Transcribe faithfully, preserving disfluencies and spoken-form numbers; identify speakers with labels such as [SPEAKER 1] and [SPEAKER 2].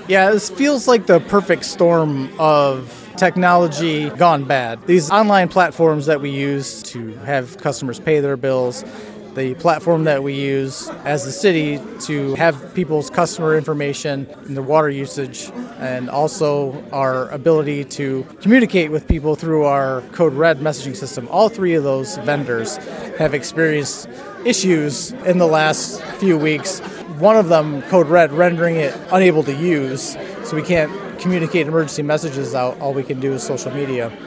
[SPEAKER 1] Yeah, this feels like the perfect storm of technology gone bad. These online platforms that we use to have customers pay their bills, the platform that we use as the city to have people's customer information and their water usage, and also our ability to communicate with people through our Code Red messaging system. All three of those vendors have experienced issues in the last few weeks. One of them, Code Red, rendering it unable to use, so we can't communicate emergency messages out. All we can do is social media.